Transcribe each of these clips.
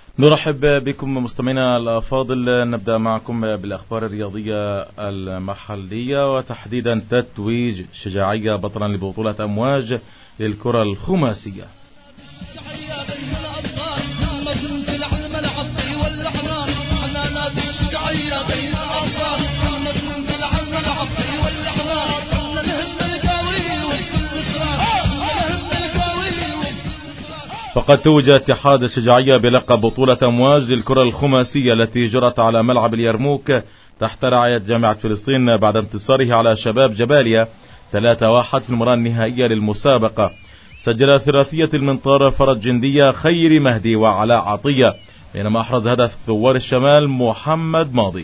نرحب بكم مستمعينا الأفاضل. نبدأ معكم بالأخبار الرياضية المحلية، وتحديدا تتويج شجاعية بطلا لبطولة أمواج للكرة الخماسية. فقد توج اتحاد الشجاعية بلقب بطولة أمواج للكرة الخماسية التي جرت على ملعب اليرموك تحت رعاية جامعة فلسطين بعد انتصاره على شباب جباليا 3-1 في المباراة النهائية للمسابقة. سجل ثلاثية المنطار فرج جندية، خيري مهدي، وعلاء عطية، بينما أحرز هدف ثوار الشمال محمد ماضي.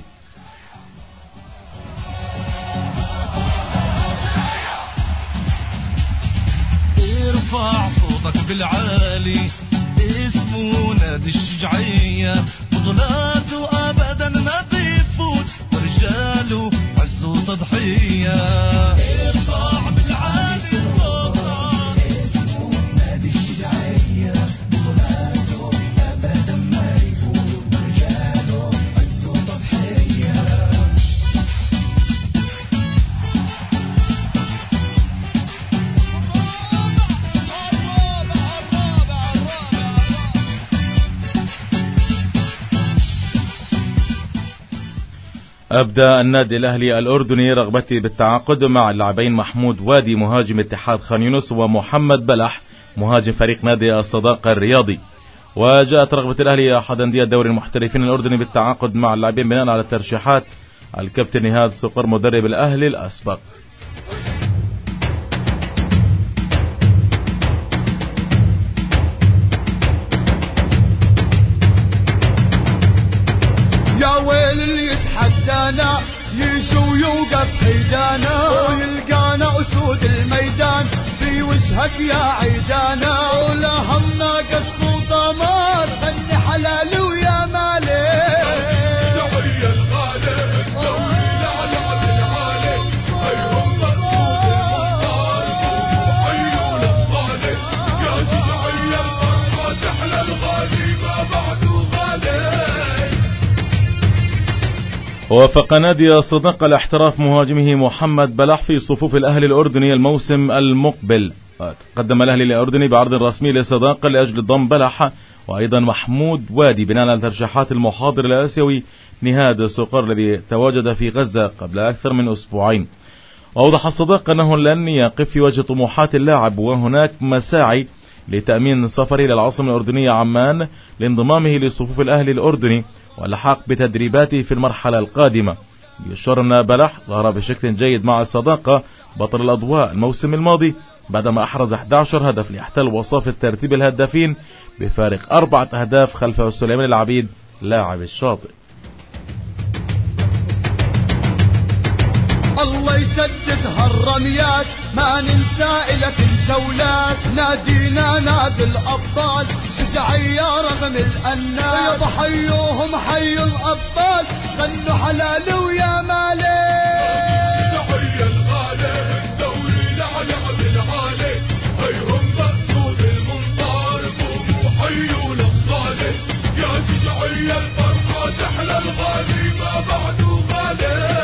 ارفع صوتك بالعالي، اسمه نادي الشجاعية، بطولاته أبدا ما بيفوت، ورجاله عز وتضحية. ارفع بالعالي صوتك، اسمه نادي الشجاعية، بطولاته أبدا ما يفوت، ورجاله عز وتضحية. أبدأ النادي الأهلي الأردني رغبته بالتعاقد مع اللاعبين محمود وادي مهاجم اتحاد خان يونس ومحمد بلح مهاجم فريق نادي الصداقة الرياضي. وجاءت رغبة الأهلي أحد أندية دوري المحترفين الأردني بالتعاقد مع اللاعبين بناء على ترشيحات الكابتن نهاد صقر مدرب الأهلي الأسبق. يشو يوقف حيدانا ويلقانا أسود الميدان في وجهك يا عيدانا، ولا هم ناقص وطمار فني حلال ويا مالي. شجاعية الغالي الطويل على العالي، هيهم مقصود المختار وحيون الغالي، يا شجاعية الفرحة تحلى الغالي ما بعده غالي. وافق نادي الصداقة لاحتراف مهاجمه محمد بلح في صفوف الأهلي الأردني الموسم المقبل. قدم الأهلي الأردني بعرض رسمي للصداقة لأجل ضم بلح وأيضا محمود وادي بناء على ترشيحات المحاضر الآسيوي نهاد صقر الذي تواجد في غزة قبل أكثر من أسبوعين. وأوضح الصداقة أنه لن يقف في وجه طموحات اللاعب، وهناك مساعي لتأمين سفره إلى العاصمة الأردنية عمان لانضمامه لصفوف الأهلي الأردني واللحاق بتدريباته في المرحلة القادمة. يشار أن بلح ظهر بشكل جيد مع الصداقة بطل الأضواء الموسم الماضي بعدما أحرز 11 هدف ليحتل وصافة ترتيب الهدافين بفارق 4 أهداف خلف سليمان العبيد لاعب الشاطئ. الله يسدد هالرميات، ما ننسى لك الجولات، نادينا نادي الأبطال، شجاعية رغم الأنات، يابا حيوهم حي الأبطال، غنوا حلال ويا مالي. شجاعية الغالي الدوري لعلعب العالي، هيهم مقصود المنطار قوموا حيوا الأبطال، يا شجاعية الفرحة تحلى الغالي ما بعده غالي.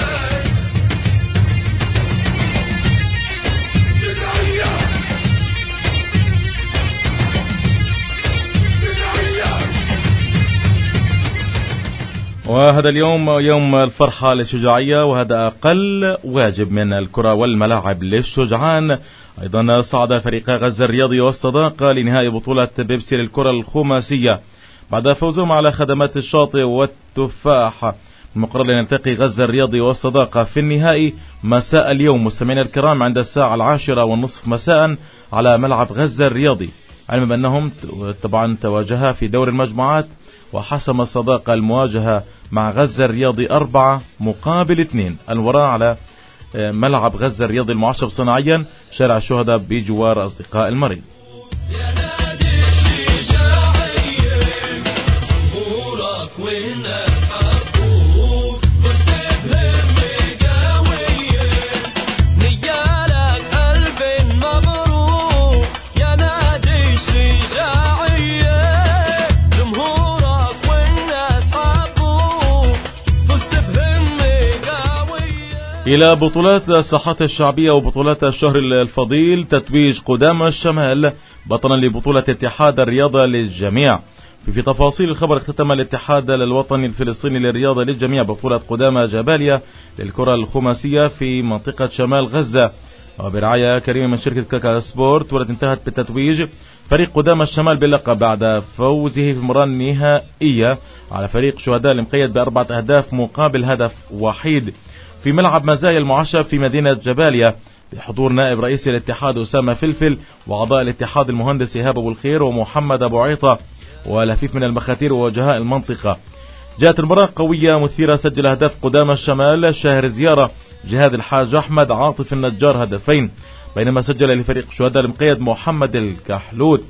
وهذا اليوم يوم الفرحة للشجاعية، وهذا أقل واجب من الكرة والملاعب للشجعان. أيضا صعد فريق غزة الرياضي والصداقة لنهائي بطولة بيبسي للكرة الخماسية بعد فوزهم على خدمات الشاطئ والتفاح. المقرر أن يلتقي غزة الرياضي والصداقة في النهائي مساء اليوم مستمعينا الكرام عند الساعة 10:30 مساء على ملعب غزة الرياضي، علما بأنهم طبعا تواجها في دور المجموعات، وحسم الصداقة المواجهة مع غزة الرياضي 4-2. المباراة على ملعب غزة الرياضي المعشب صناعيا شارع الشهداء بجوار أصدقاء المريض. إلى بطولات الساحات الشعبية وبطولات الشهر الفضيل. تتويج قدامى الشمال بطلا لبطولة اتحاد الرياضة للجميع. في تفاصيل الخبر، اختتم الاتحاد الوطني الفلسطيني للرياضة للجميع بطولة قدامى جباليا للكرة الخماسية في منطقة شمال غزة وبرعاية كريمة من شركة كاكا سبورت، والتي انتهت بالتتويج فريق قدامى الشمال باللقب بعد فوزه في المباراة النهائية على فريق شهداء المقيد ب4 أهداف مقابل هدف وحيد في ملعب مزايا المعشب في مدينة جباليا بحضور نائب رئيس الاتحاد أسامة فلفل وأعضاء الاتحاد المهندس إيهاب أبو الخير ومحمد أبو عيطة ولفيف من المخاتير ووجهاء المنطقة. جاءت المباراة قوية مثيرة، سجل أهداف قدامى الشمال شاهر زيارة، جهاد الحاج أحمد، عاطف النجار هدفين، بينما سجل لفريق شهداء المقيد محمد الكحلوت.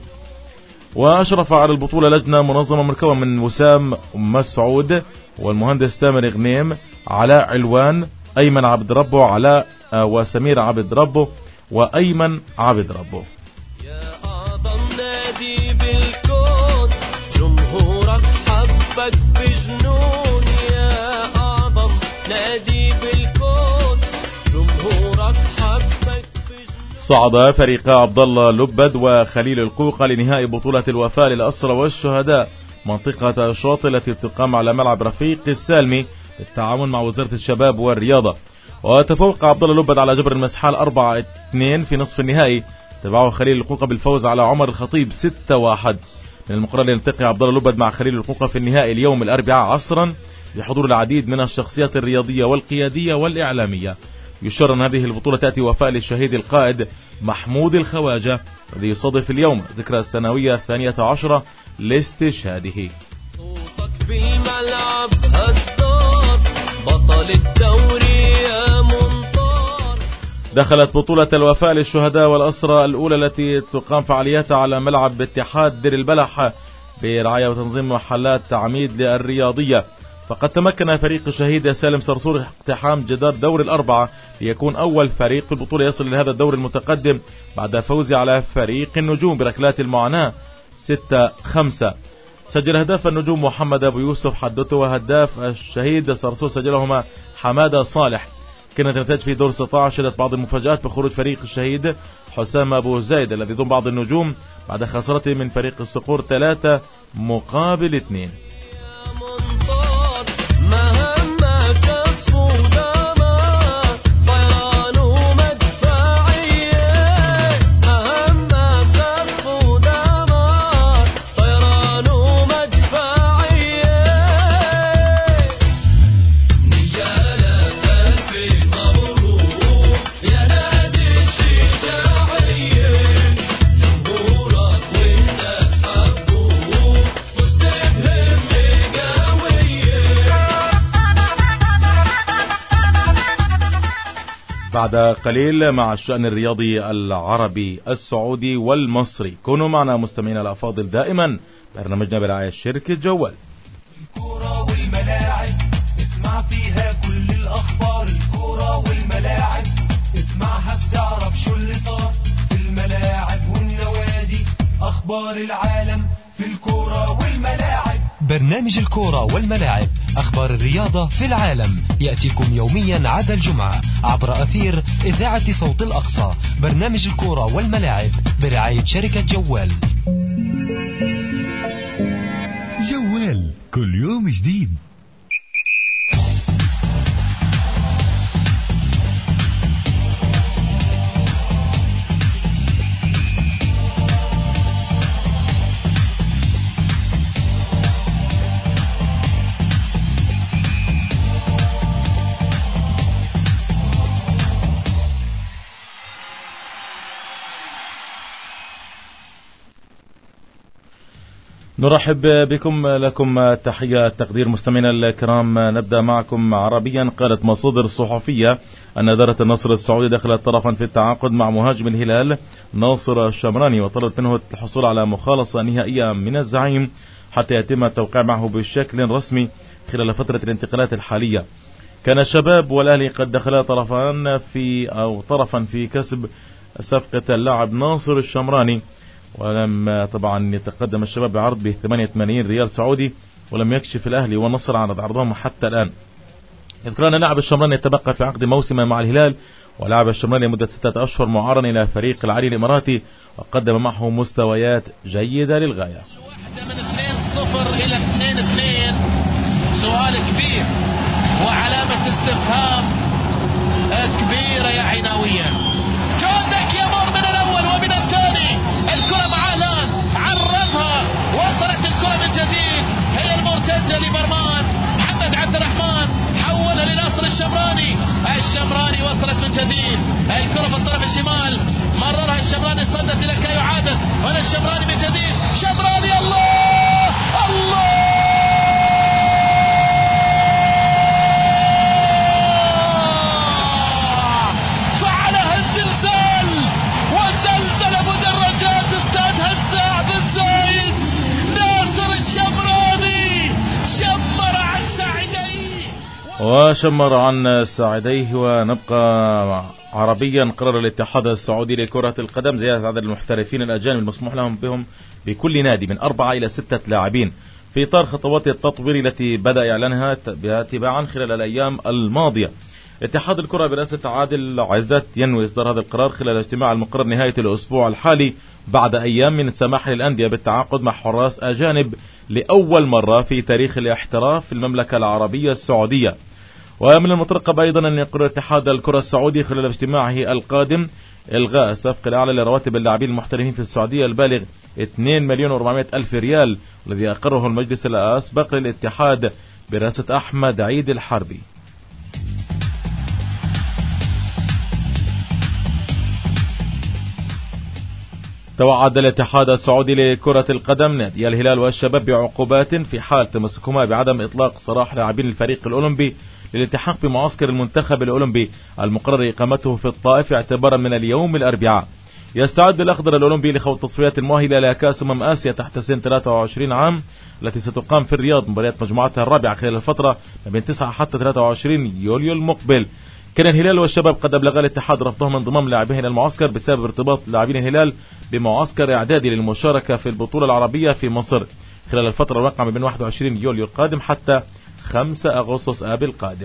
وأشرف على البطولة لجنة منظمة مكونة من وسام مسعود والمهندس تامر غنيم، علاء علوان، أيمن عبد ربه، علاء وسمير عبد ربه وأيمن عبد ربه. يا أعظم نادي بالكون جمهورك حبك بجنون، يا أعظم نادي بالكون جمهورك حبك بجنون. صعد فريقا عبد الله لبد وخليل القوقة لنهائي بطولة الوفاء للأسرى والشهداء منطقة الشاطئ التي تقام على ملعب رفيق السالمي بالتعاون مع وزارة الشباب والرياضة. وتفوق عبد الله لبد على جبر المسحال 4-2 في نصف النهائي، تبعه خليل القوقة بالفوز على عمر الخطيب 6-1. من المقرر يلتقي عبد الله لبد مع خليل القوقة في النهائي اليوم الأربعاء عصرا بحضور العديد من الشخصيات الرياضية والقيادية والإعلامية. يشار أن هذه البطولة تأتي وفاء للشهيد القائد محمود الخواجة الذي يصادف اليوم ذكرى السنوية 12 لاستشهاده. صوتك بالملعب هزار بطل الدوري يا منطار. دخلت بطولة الوفاء للشهداء والأسرى الأولى التي تقام فعالياتها على ملعب اتحاد دير البلح برعاية وتنظيم محلات عميد للرياضية. فقد تمكن فريق الشهيد سالم صرصور اقتحام جدار دور الأربعة ليكون أول فريق في البطولة يصل لهذا الدور المتقدم بعد فوزه على فريق النجوم بركلات المعاناة 6-5. سجل هداف النجوم محمد أبو يوسف حدته، وهداف الشهيد صرصور سجلهما حمادة صالح. كانت النتائج في دور 16 شهدت بعض المفاجآت بخروج فريق الشهيد حسام أبو زايد الذي ضم بعض النجوم بعد خسارته من فريق الصقور 3-2. بعد قليل مع الشأن الرياضي العربي السعودي والمصري. كونوا معنا مستمعينا الأفاضل دائما، برنامجنا برعاية شركة جوال. الكرة والملاعب اسمع فيها كل الأخبار، الكرة والملاعب اسمعها بتعرف شو اللي صار في الملاعب والنوادي، أخبار العالم في الكرة والملاعب. برنامج الكرة والملاعب، أخبار الرياضة في العالم، يأتيكم يوميا عدا الجمعة عبر أثير إذاعة صوت الأقصى. برنامج الكرة والملاعب برعاية شركة جوال. جوال كل يوم جديد. نرحب بكم، لكم تحية تقدير مستمعينا الكرام. نبدأ معكم عربيا. قالت مصادر صحفية أن إدارة النصر السعودي دخلت طرفا في التعاقد مع مهاجم الهلال ناصر الشمراني، وطلبت منه الحصول على مخالصة نهائية من الزعيم حتى يتم التوقيع معه بشكل رسمي خلال فترة الانتقالات الحالية. كان الشباب والأهلي قد دخلا طرفا في كسب صفقة اللاعب ناصر الشمراني، ولم طبعا يتقدم الشباب بعرض ب 8 ملايين ريال سعودي، ولم يكشف الأهلي والنصر عن عرضهم حتى الآن. يذكر أن لاعب الشمراني يتبقى في عقد موسم مع الهلال، ولعب الشمراني مدة 6 أشهر معارا إلى فريق العلي الإماراتي، وقدم معه مستويات جيدة للغاية. واحدة من 2-0 إلى 2-2، سؤال كبير وعلامة استفهام كبيرة يا عناوية. جوزك يمر من الأول ومن الثاني، الكرة مع الآن، عرضها، وصلت الكرة من جديد، هي المرتدة لبرمان، محمد عبد الرحمن حولها لناصر الشمراني وصلت من جديد، الكرة في الطرف الشمال، مررها الشمراني، استردت إلى كايو عادل، هنا الشمراني من جديد، شمراني، الله الله، فعلها الزلزال وزلزل مدرجات استاد هزاع بن زايد. ناصر الشمراني شمر عن ساعديه وشمر عن ساعديه. ونبقى عربيا. قرر الاتحاد السعودي لكرة القدم زيادة عدد المحترفين الأجانب المسموح لهم بهم بكل نادي من 4 إلى 6 لاعبين في إطار خطوات التطوير التي بدأ إعلانها تباعا خلال الأيام الماضية. اتحاد الكرة برئاسة عادل عزت ينوي إصدار هذا القرار خلال الاجتماع المقرر نهاية الأسبوع الحالي، بعد أيام من السماح للأندية بالتعاقد مع حراس أجانب لأول مرة في تاريخ الاحتراف في المملكة العربية السعودية. ومن المترقب أيضا أن يقرر اتحاد الكرة السعودي خلال اجتماعه القادم إلغاء الصفقة الأعلى لرواتب اللاعبين المحترفين في السعودية البالغ 2,400,000 ريال، الذي أقره المجلس الأسبق للاتحاد برئاسة أحمد عيد الحربي. توعد الاتحاد السعودي لكرة القدم نادي الهلال والشباب بعقوبات في حال تمسكهما بعدم إطلاق سراح لاعبين الفريق الأولمبي للالتحاق بمعسكر المنتخب الأولمبي المقرر إقامته في الطائف اعتبارا من اليوم الأربعاء. يستعد الأخضر الأولمبي لخوض تصفيات المؤهلة لكأس آسيا تحت سن 23 عام التي ستقام في الرياض، مباريات مجموعتها الرابعة خلال الفترة ما بين 9 حتى 23 يوليو المقبل. كان الهلال والشباب قد أبلغ الاتحاد رفضهم انضمام لاعبين إلى المعسكر بسبب ارتباط لاعبين الهلال بمعسكر إعدادي للمشاركة في البطولة العربية في مصر خلال الفترة الواقعة من 21 يوليو القادم حتى 5 أغسطس آب القادم.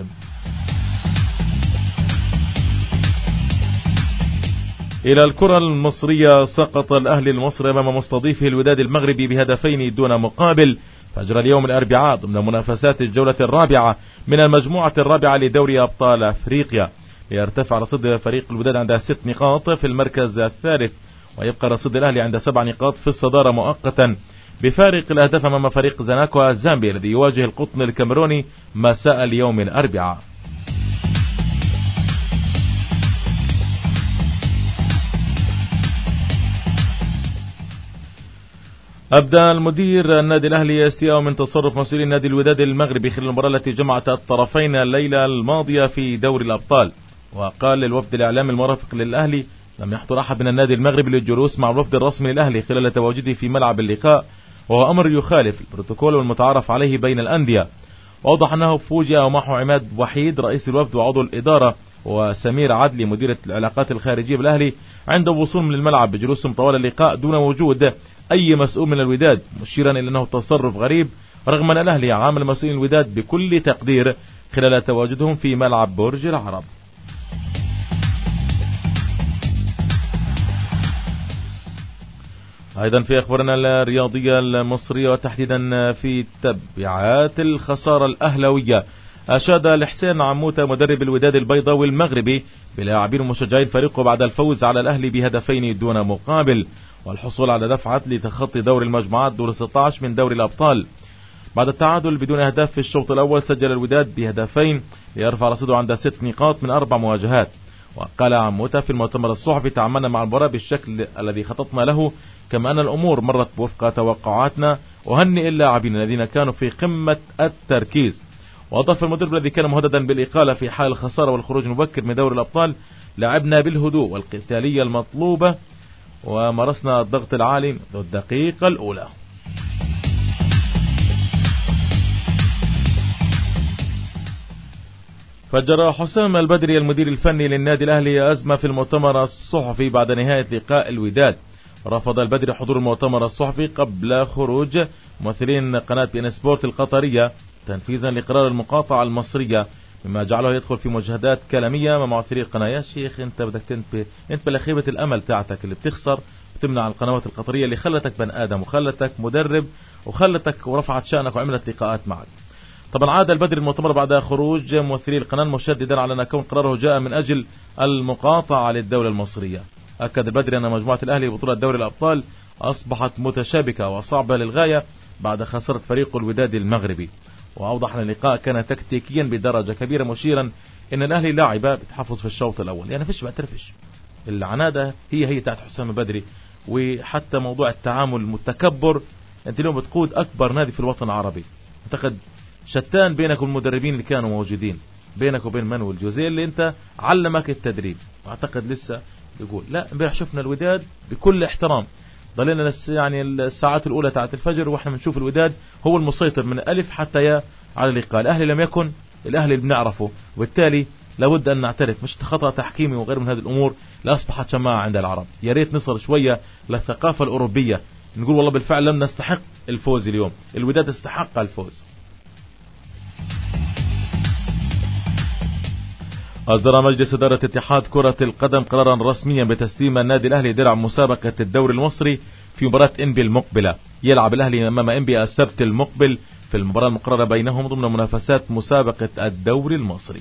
إلى الكرة المصرية. سقط الأهلي المصري أمام مستضيفه الوداد المغربي بهدفين دون مقابل فجر اليوم الأربعاء ضمن منافسات الجولة الرابعة من المجموعة الرابعة لدوري أبطال أفريقيا، ليرتفع رصيد فريق الوداد عند 6 نقاط في المركز الثالث، ويبقى رصيد الأهلي عند 7 نقاط في الصدارة مؤقتا بفارق الأهداف أمام فريق زناكو الزامبي الذي يواجه القطن الكاميروني مساء اليوم الأربعاء. أبدى المدير النادي الأهلي استياء من تصرف مسؤولي النادي الوداد المغربي خلال المباراة التي جمعت الطرفين الليلة الماضية في دوري الأبطال. وقال الوفد الإعلامي المرافق للأهلي لم يحضر أحد من النادي المغربي للجلوس مع الوفد الرسمي للأهلي خلال تواجده في ملعب اللقاء، وهو أمر يخالف البروتوكول والمتعارف عليه بين الأندية. وأوضح أنه فوجئ معه عماد وحيد رئيس الوفد وعضو الإدارة وسمير عدلي مديرة العلاقات الخارجية بالأهلي عند وصولهم للملعب بجلوسهم طوال اللقاء دون وجود أي مسؤول من الوداد، مشيرا إلى أنه تصرف غريب رغم أن الأهلي عامل مسؤولين الوداد بكل تقدير خلال تواجدهم في ملعب برج العرب. أيضا في أخبارنا الرياضية المصرية وتحديدا في تبعات الخسارة الأهلوية، أشاد الحسين عموتة مدرب الوداد البيضاوي المغربي بلاعبين ومشجعين فريقه بعد الفوز على الأهلي بهدفين دون مقابل والحصول على دفعة لتخطي دور المجموعات دور 16 من دوري الأبطال. بعد التعادل بدون أهداف في الشوط الأول سجل الوداد بهدفين ليرفع رصيده عند 6 نقاط من 4 مواجهات. وقال عموتة في المؤتمر الصحفي: تعاملنا مع المباراة بالشكل الذي خططنا له، كما أن الأمور مرت وفق توقعاتنا، وهنئ اللاعبين الذين كانوا في قمة التركيز. وأضاف المدرب الذي كان مهددا بالإقالة في حال الخسارة والخروج المبكر من دوري الأبطال: لعبنا بالهدوء والقتالية المطلوبة ومارسنا الضغط العالي منذ الدقيقة الأولى. فجر حسام البدري المدير الفني للنادي الأهلي أزمة في المؤتمر الصحفي بعد نهاية لقاء الوداد. رفض البدري حضور المؤتمر الصحفي قبل خروج ممثلين قناة بي ان سبورت القطرية تنفيذا لقرار المقاطعة المصرية مما جعله يدخل في مجهودات كلامية مع ممثلي القناة. يا شيخ انت بدك تنتبه، انت بلا خيبة الامل تاعتك اللي بتخسر وتمنع القنوات القطرية اللي خلتك بني ادم وخلتك مدرب وخلتك ورفعت شأنك وعملت لقاءات معك. طبعا عاد البدري المؤتمر بعد خروج ممثلي القناة مشددا على أن كون قراره جاء من أجل المقاطعة للدولة المصرية. أكد البدري أن مجموعة الأهلي بطولة دوري الأبطال أصبحت متشابكة وصعبة للغاية بعد خسارة فريق الوداد المغربي، وأوضح أن اللقاء كان تكتيكيا بدرجة كبيرة، مشيرا أن الأهلي لاعب بتحفظ في الشوط الأول. يعني فيش بعترفش العنادة هي تاعت حسام البدري. وحتى موضوع التعامل المتكبر، أنت اليوم بتقود أكبر نادي في الوطن العربي، أعتقد شتان بينك والمدربين اللي كانوا موجودين، بينك وبين مانويل جوزيه اللي انت علمك التدريب. اعتقد لسه بيقول لا. امبارح شفنا الوداد بكل احترام، ضلينا يعني الساعات الاولى تاعت الفجر واحنا بنشوف الوداد هو المسيطر من الف حتى ياء على اللقاء. الاهلي لم يكن الاهلي اللي بنعرفه، وبالتالي لابد ان نعترف مش خطأ تحكيمي وغير من هذه الامور لاصبحت شماعة عند العرب. يا ريت نصل شوية للثقافة الاوروبية، نقول والله بالفعل لم نستحق الفوز اليوم، الوداد استحق الفوز. أصدر مجلس إدارة اتحاد كرة القدم قرارا رسميا بتسليم النادي الأهلي درع مسابقة الدوري المصري في مباراة إنبي المقبلة. يلعب الأهلي أمام إنبي السبت المقبل في المباراة المقررة بينهم ضمن منافسات مسابقة الدوري المصري.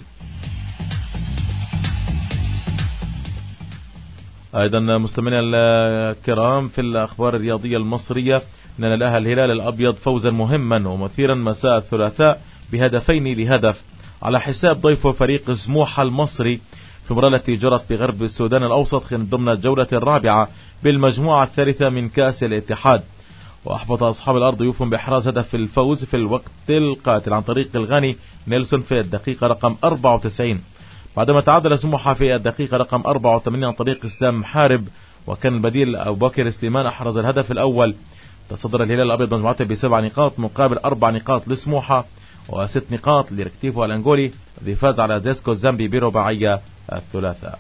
أيضا مستمعينا الكرام في الأخبار الرياضية المصرية، نال الهلال الأبيض فوزا مهما ومثيرا مساء الثلاثاء بهدفين لهدف على حساب ضيفه فريق سموحة المصري في المباراة التي جرت بغرب السودان الأوسط ضمن الجولة الرابعة بالمجموعة الثالثة من كأس الاتحاد. وأحبط أصحاب الأرض ضيوفهم بإحراز هدف الفوز في الوقت القاتل عن طريق الغني نيلسون في الدقيقة رقم 94، بعدما تعادل سموحة في الدقيقة رقم 84 عن طريق إسلام حارب، وكان البديل أبو بكر سليمان أحرز الهدف الأول. تصدر الهلال الأبيض مجموعته ب7 نقاط مقابل 4 نقاط لسموحة و6 نقاط لركتيفو الأنغولي الذي فاز على زيسكو الزامبي برباعية الثلاثاء.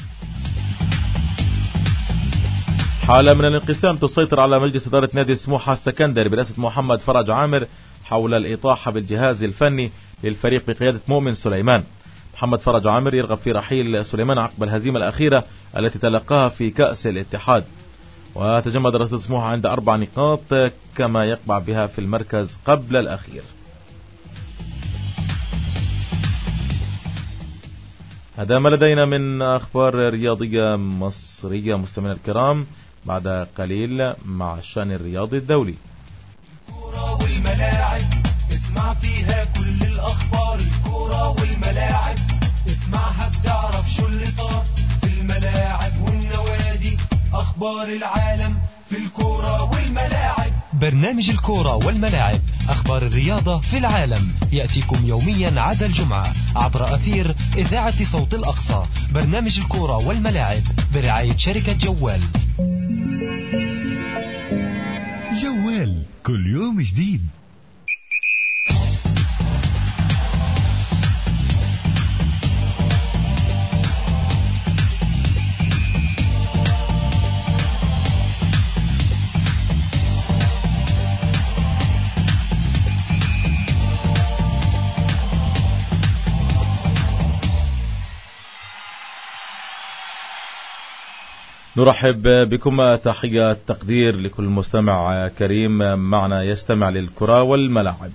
حالة من الانقسام تسيطر على مجلس إدارة نادي سموحة السكندري برئاسة محمد فرج عامر حول الإطاحة بالجهاز الفني للفريق بقيادة مؤمن سليمان. محمد فرج عامر يرغب في رحيل سليمان عقب الهزيمة الأخيرة التي تلقاها في كأس الاتحاد، وتجمد رصيد سموحة عند 4 نقاط كما يقبع بها في المركز قبل الأخير. هذا ما لدينا من أخبار رياضية مصرية مستمعينا الكرام. بعد قليل مع الشأن الرياضي الدولي. الكورة والملاعب اسمع فيها كل الأخبار، الكورة والملاعب اسمعها بتعرف شو اللي صار في الملاعب والنوادي، أخبار العالم في الكورة والملاعب. برنامج الكورة والملاعب، أخبار الرياضة في العالم، يأتيكم يوميا عدا الجمعة عبر أثير إذاعة صوت الأقصى. برنامج الكورة والملاعب برعاية شركة جوال. جوال كل يوم جديد. نرحب بكم، تحية تقدير لكل مستمع كريم معنا يستمع للكرة والملاعب.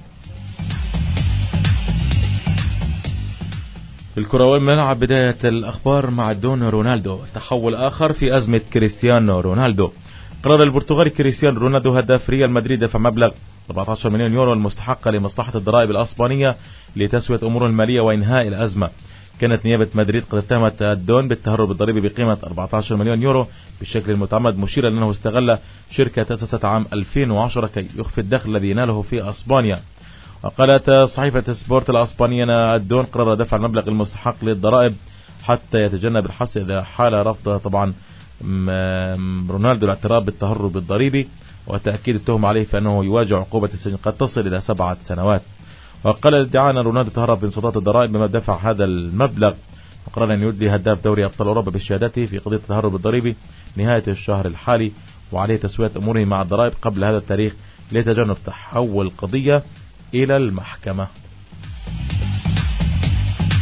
في الكرة والملاعب بداية الأخبار مع دون رونالدو، تحول آخر في أزمة كريستيانو رونالدو. قرر البرتغالي كريستيانو رونالدو هداف ريال مدريد دفع مبلغ 14 مليون يورو المستحقة لمصلحة الضرائب الأسبانية لتسوية أمور المالية وإنهاء الأزمة. كانت نيابة مدريد قد اتهمت الدون بالتهرب الضريبي بقيمة 14 مليون يورو بالشكل المتعمد، مشيرا أنه استغل شركة تأسست عام 2010 كي يخفي الدخل الذي يناله في أسبانيا. وقالت صحيفة سبورت الأسبانية أن الدون قرر دفع المبلغ المستحق للضرائب حتى يتجنب الحبس إذا حال رفض طبعا رونالدو الاعتراف بالتهرب الضريبي، وتأكيد التهم عليه فإنه يواجه عقوبة السجن قد تصل إلى 7 سنوات. وقال الادعاء أن رونالدو تهرب بانصداد الضرائب بما دفع هذا المبلغ، وقرر أن يدلي هداف دوري أبطال أوروبا بشهادته في قضية التهرب الضريبي نهاية الشهر الحالي، وعليه تسوية أموره مع الضرائب قبل هذا التاريخ لتجنب تحول القضية إلى المحكمة.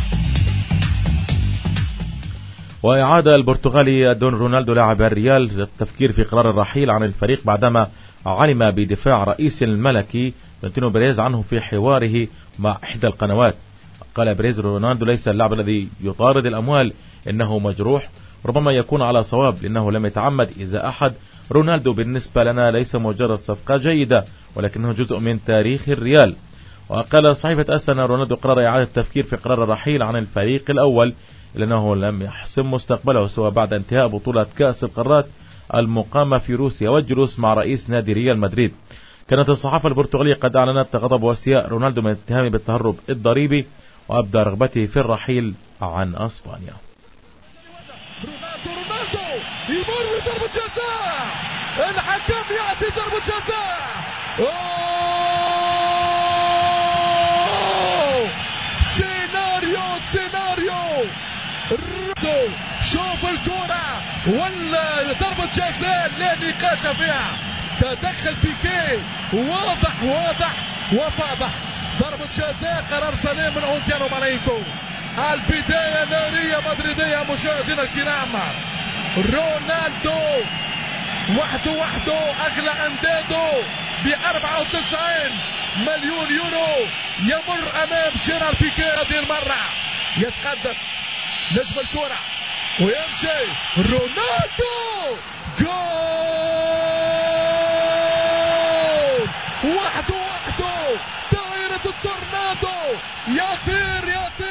وإعادة البرتغالي دون رونالدو لاعب الريال التفكير في قرار الرحيل عن الفريق بعدما علم بدفاع رئيس الملكي فلورنتينو بيريز عنه في حواره مع إحدى القنوات. قال بيريز: رونالدو ليس اللاعب الذي يطارد الأموال، إنه مجروح، ربما يكون على صواب لأنه لم يتعمد إذا أحد. رونالدو بالنسبة لنا ليس مجرد صفقة جيدة، ولكنه جزء من تاريخ الريال. وقال صحيفة أس أن رونالدو قرر إعادة التفكير في قرار الرحيل عن الفريق الأول لأنه لم يحسم مستقبله سواء بعد انتهاء بطولة كأس القارات المقامة في روسيا والجلوس مع رئيس نادي ريال مدريد. كانت الصحافة البرتغالية قد أعلنت غضب واستياء رونالدو من اتهامه بالتهرب الضريبي وأبدى رغبته في الرحيل عن أسبانيا. رونالدو يمر بضربة جزاء، الحكم يعطي ضربة جزاء. سيناريو شوف الكرة ولا ضربة جزاء لا نقاش فيها، تدخل بيكي واضح وفاضح. ضربة جزاء، قرار سليم من أونتيانو ماليتو. البداية نارية مدريدية مشاهدينا الكرام. رونالدو وحده أغلى أنداده ب94 مليون يورو، يمر أمام جيرار بيكي. هذه المرة يتقدم نجم الكرة ويمشي رونالدو، جول وحده دائرة التورنادو، يطير.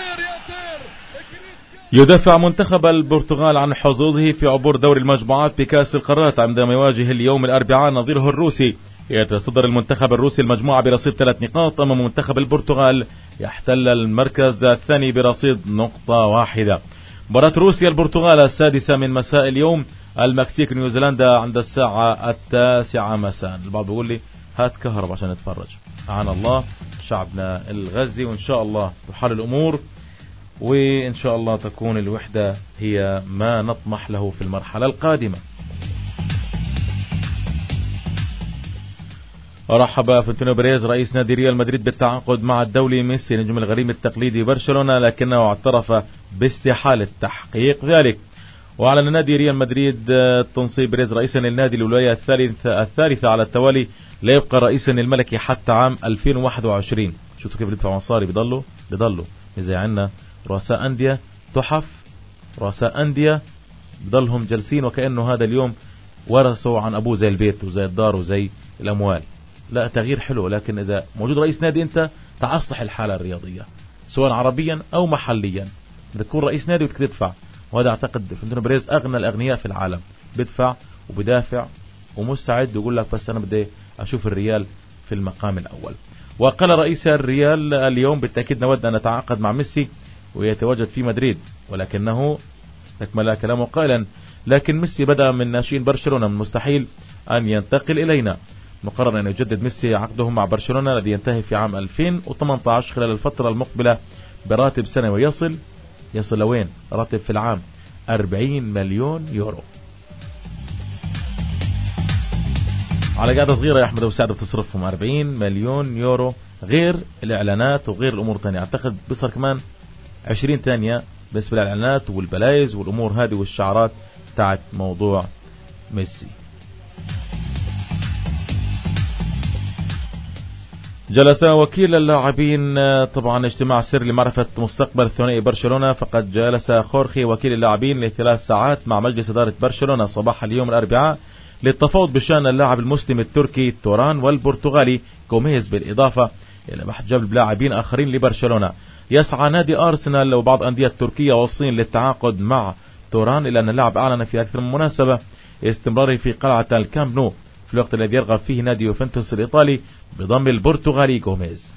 يدافع منتخب البرتغال عن حظوظه في عبور دور المجموعات بكأس القارات عندما يواجه اليوم الأربعاء نظيره الروسي. يتصدر المنتخب الروسي المجموعة برصيد 3 نقاط، أما منتخب البرتغال يحتل المركز الثاني برصيد نقطة واحدة. مباراة روسيا البرتغال 6 من مساء اليوم، المكسيك نيوزيلندا عند الساعة 9 مساء. البعض بيقول لي هات كهرب عشان نتفرج. عن الله شعبنا الغزي، وإن شاء الله تحل الأمور، وإن شاء الله تكون الوحدة هي ما نطمح له في المرحلة القادمة. رحب فلورنتينو بيريز رئيس نادي ريال مدريد بالتعاقد مع الدولي ميسي نجم الغريم التقليدي برشلونة، لكنه اعترف باستحالة تحقيق ذلك. وأعلن نادي ريال مدريد تنصيب بيريز رئيسا للنادي للولاية الثالثة على التوالي، لا يبقى رئيسا الملكي حتى عام 2021. شفتوا كيف بيدفعوا مصاري؟ بيضلوا إذا عنا رؤساء أندية تحف، رؤساء أندية بضلهم جالسين وكأنه هذا اليوم ورثوا عن أبوه زي البيت وزي الدار وزي الأموال. لا، تغيير حلو، لكن إذا موجود رئيس نادي أنت تعصلح الحالة الرياضية سواء عربيا أو محليا. بدك تكون رئيس نادي بدك تدفع، وهذا أعتقد فلورنتينو بيريز أغنى الأغنياء في العالم، بدفع وبدافع ومستعد ويقول لك بس أنا بدي أشوف الريال في المقام الأول. وقال رئيس الريال اليوم: بالتأكيد نود أن نتعاقد مع ميسي ويتواجد في مدريد، ولكنه استكمل كلامه قائلا: لكن ميسي بدأ من ناشئين برشلونة، من المستحيل أن ينتقل إلينا. مقرر أن يجدد ميسي عقده مع برشلونة الذي ينتهي في عام 2018 خلال الفترة المقبلة براتب سنوي يصل لوين؟ راتب في العام 40 مليون يورو. على قاعدة صغيرة يا أحمد وسعد بتصرفهم 40 مليون يورو، غير الإعلانات وغير الأمور الثانية. أعتقد بيصير كمان 20 ثانية بالنسبة للإعلانات والبلايز والأمور هذه والشعارات تاعت موضوع ميسي. جلس وكيل اللاعبين طبعا اجتماع سر لمعرفة مستقبل ثنائي برشلونة. فقد جلس خورخي وكيل اللاعبين ل3 ساعات مع مجلس إدارة برشلونة صباح اليوم الأربعاء للتفاوض بشأن اللاعب المسلم التركي توران والبرتغالي غوميز، بالإضافة إلى بحث جلب لاعبين آخرين لبرشلونة. يسعى نادي أرسنال وبعض أندية تركيا والصين للتعاقد مع توران، إلا أن اللاعب أعلن في أكثر من مناسبة استمراره في قلعة الكامب نو في الوقت الذي يرغب فيه نادي يوفنتوس الإيطالي بضم البرتغالي غوميز.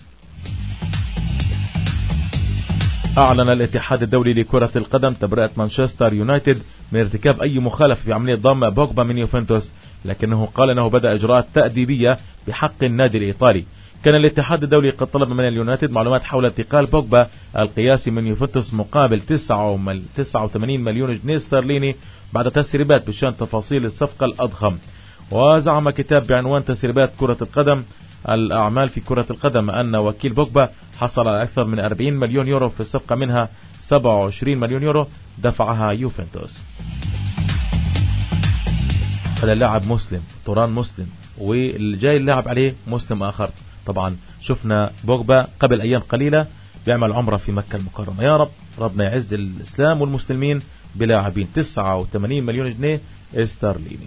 أعلن الاتحاد الدولي لكرة القدم تبرئة مانشستر يونايتد من ارتكاب أي مخالفة في عملية ضم بوجبا من يوفنتوس، لكنه قال أنه بدأ إجراءات تأديبية بحق النادي الإيطالي. كان الاتحاد الدولي قد طلب من اليونايتد معلومات حول انتقال بوجبا القياسي من يوفنتوس مقابل 89 مليون جنيه استرليني بعد تسريبات بشأن تفاصيل الصفقة الأضخم. وزعم كتاب بعنوان تسريبات كرة القدم الأعمال في كرة القدم أن وكيل بوجبا حصل على أكثر من 40 مليون يورو في الصفقة، منها 27 مليون يورو دفعها يوفنتوس. هذا اللاعب مسلم، توران مسلم، والجاي اللاعب عليه مسلم آخر. طبعا شفنا بوجبا قبل أيام قليلة بيعمل عمرة في مكة المكرمة. يا رب ربنا يعز الإسلام والمسلمين بلاعبين. 89 مليون جنيه استرليني.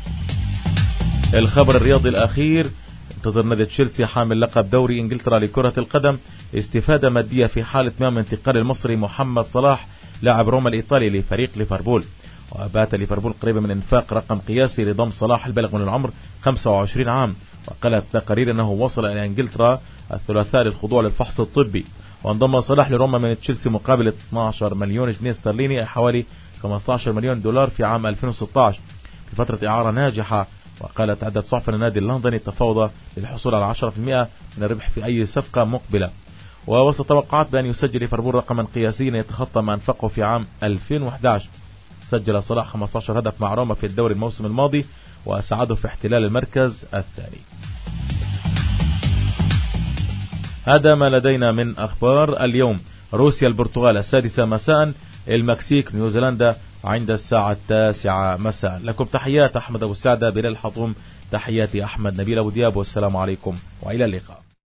الخبر الرياضي الأخير، انتظر نادي تشيلسي حامل لقب دوري إنجلترا لكرة القدم استفادة مادية في حالة ما من انتقال المصري محمد صلاح لاعب روما الإيطالي لفريق ليفربول. وبات ليفربول قريبا من انفاق رقم قياسي لضم صلاح البالغ من العمر 25 عام. وقالت تقارير أنه وصل إلى إنجلترا الثلاثاء للخضوع للفحص الطبي. وانضم صلاح لروما من تشيلسي مقابل 12 مليون جنيه استرليني، حوالي 15 مليون دولار في عام 2016 في فترة إعارة ناجحة. وقالت عدة صحف أن النادي اللندني تفاوض للحصول على 10% من الربح في أي صفقة مقبلة. ووسط توقعات بأن يسجل ليفربول رقما قياسيا يتخطى ما أنفقه في عام 2011. سجل صلاح 15 هدف مع روما في الدوري الموسم الماضي وأسعده في احتلال المركز الثاني. هذا ما لدينا من أخبار اليوم. روسيا البرتغال 6 مساء، المكسيك نيوزيلندا عند الساعة 9 مساء. لكم تحيات أحمد أبو السعدة، بلال حطوم، تحياتي أحمد نبيل أبو دياب، والسلام عليكم وإلى اللقاء.